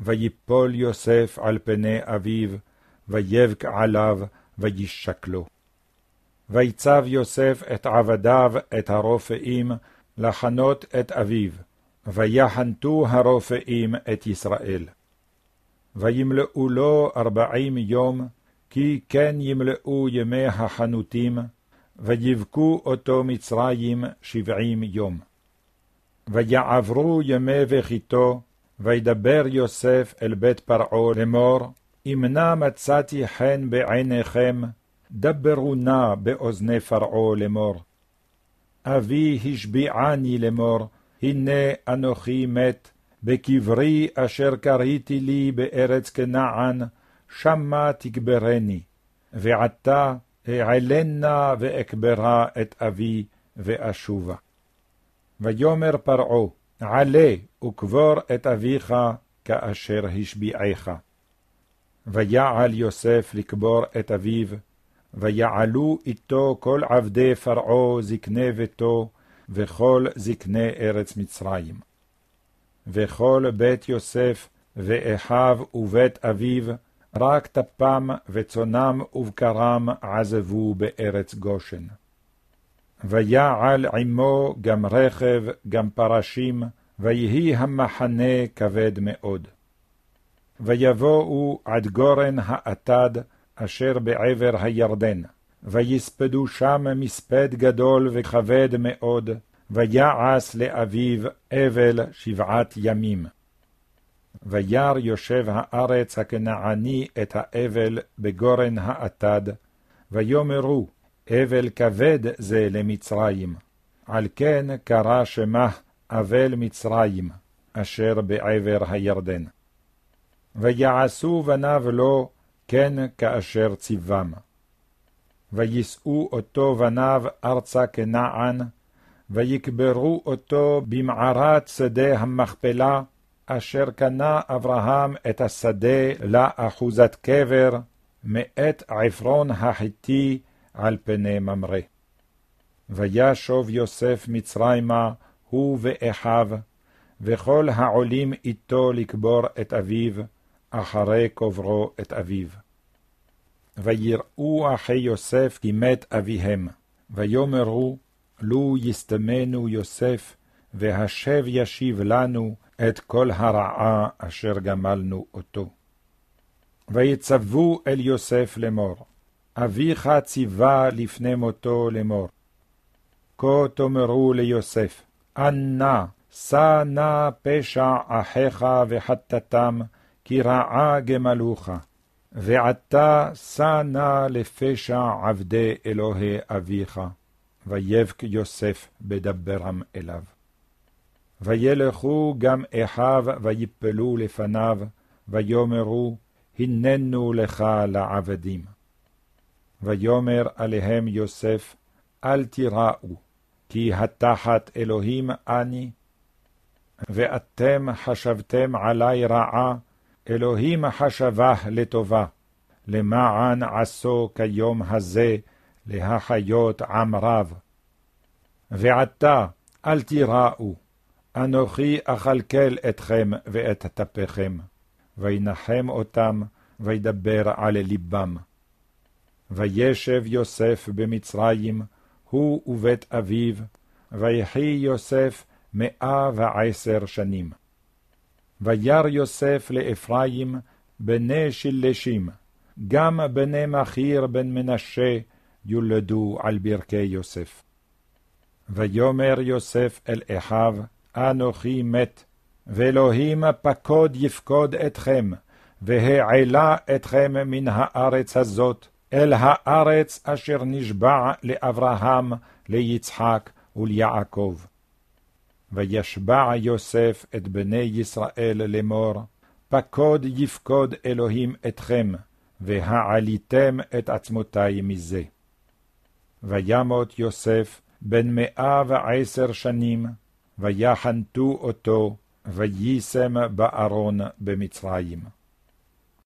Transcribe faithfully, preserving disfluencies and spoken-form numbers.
ויפול יוסף על פני אביו, ויבק עליו, וישקלו. ויצב יוסף את עבדיו, את הרופאים, לחנות את אביו, ויחנתו הרופאים את ישראל. וימלאו לו ארבעים יום, כי כן ימלאו ימי החנותים, ויבכו אותו מצרים שבעים יום. ויעברו ימי וחיתו, וידבר יוסף אל בית פרעה לאמור, אם נא מצאתי חן בעיניכם, דברו נא באוזני פרעה לאמור. אבי השביעני לאמור, הנה אנוכי מת, בקברי אשר קריתי לי בארץ כנען, שמה תקברני, ועתה אעלנה ואקברה את אבי ואשובה. ויאמר פרעה, עלה וקבור את אביך כאשר השביעך. ויעל יוסף לקבור את אביו, ויעלו איתו כל עבדי פרעה זקני ביתו, וכל זקני ארץ מצרים. וכל בית יוסף ואחיו ובית אביו, רק טפם וצונם ובקרם עזבו בארץ גושן. ויעל עמו גם רכב, גם פרשים, ויהי המחנה כבד מאוד. ויבואו עד גורן האטד, אשר בעבר הירדן, ויספדו שם מספד גדול וכבד מאוד, ויעש לאביו אבל שבעת ימים. וירא יושב הארץ הכנעני את האבל בגורן האטד, ויאמרו, אבל כבד זה למצרים, על כן קרא שמה אבל מצרים, אשר בעבר הירדן. ויעשו בניו לו, כן כאשר ציוום. ויסעו אותו בניו ארצה כנען, ויקברו אותו במערת שדה המכפלה, אשר קנה אברהם את השדה לאחוזת קבר, מאת עפרון החיתי על פני ממרא. וישוב יוסף מצרימה, הוא ואחיו, וכל העולים איתו לקבור את אביו, אחרי קוברו את אביו. ויראו אחי יוסף כי מת אביהם, ויאמרו, לו יסתמנו יוסף, והשב ישיב לנו את כל הרעה אשר גמלנו אותו. ויצוו אל יוסף לאמור, אביך ציווה לפני מותו לאמור. כה תאמרו ליוסף, אנא, שא נא פשע אחיך וחטאתם, כי רעה גמלוך, ועתה שא נא לפשע עבדי אלוהי אביך. ויבק יוסף בדברם אליו. וילכו גם אחיו ויפלו לפניו, ויאמרו, הננו לך לעבדים. ויאמר עליהם יוסף, אל תיראו, כי התחת אלוהים אני, ואתם חשבתם עלי רעה, אלוהים חשבה לטובה, למען עשו כיום הזה להחיות עם רב. ועתה אל תיראו, אנוכי אכלכל אתכם ואת טפכם, וינחם אותם, וידבר על ליבם. וישב יוסף במצרים, הוא ובית אביו, ויחי יוסף מאה ועשר שנים. וירא יוסף לאפרים בני שלשים, גם בני מכיר בן מנשה יולדו על ברכי יוסף. ויאמר יוסף אל אחיו, אנוכי מת, ואלוהים פקוד יפקוד אתכם, והעלה אתכם מן הארץ הזאת, אל הארץ אשר נשבע לאברהם, ליצחק וליעקב. וישבע יוסף את בני ישראל לאמור, פקוד יפקוד אלוהים אתכם, והעליתם את עצמותי מזה. וימות יוסף בן מאה ועשר שנים, ויחנתו אותו, ויישם בארון במצרים.